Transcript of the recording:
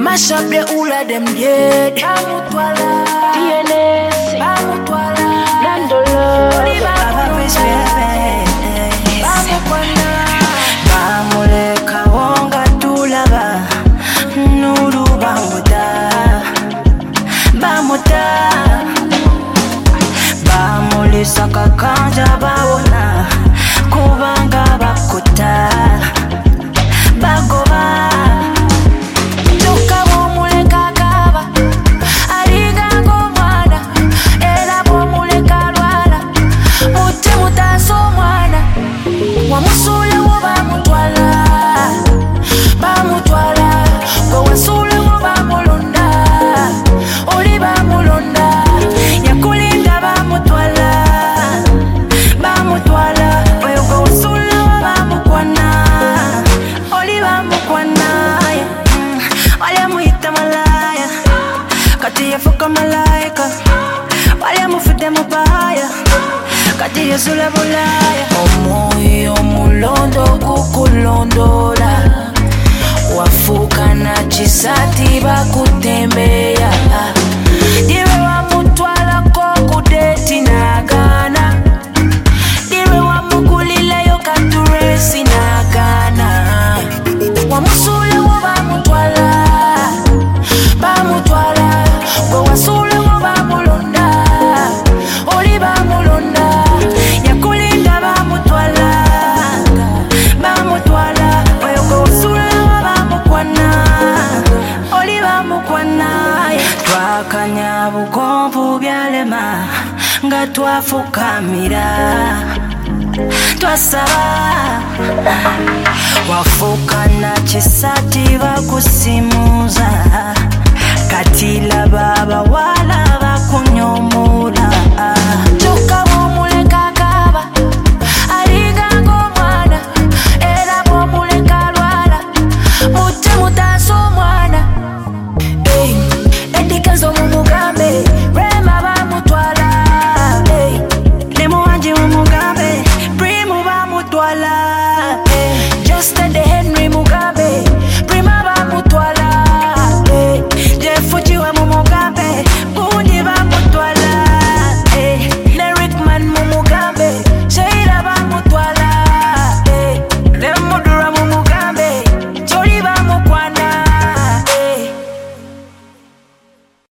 Mash up the whole of them dead. Bamutwala DNS Bamutwala Nandolo Bamukwana Bamuleka wonga tulaba Nuru bamuta Bamuta Bamulisaka kanja bawona Kubanga bakuta Bagoba Wamusule wo bamutwala Bamutwala Wasule wo bamulonda Oli bamulonda Yakulinda bamutwala Bamutwala Wasule wo bamukwana Oli bamukwana Wale muhita malaya Kati yafuka malaika Wale mufide mubaya Kati yasula bulaya Omoyo mulondo kukulondola Wafuka na chisati bakutembeya Diwe wa mutwala kokudeti nagana Diwe wa mukulile yo katuresi nagana Wamusule wo bamutwala Bamutwala Wasule wo bamulonda Oli bamulonda Yakulinda bamutwala Bamutwala Wasule wo bamukwana Oli bamukwana Twakanya bukompu byalema Nga twafukamira Twasaba Wafuka na chisati bakusimuza Katila baba wala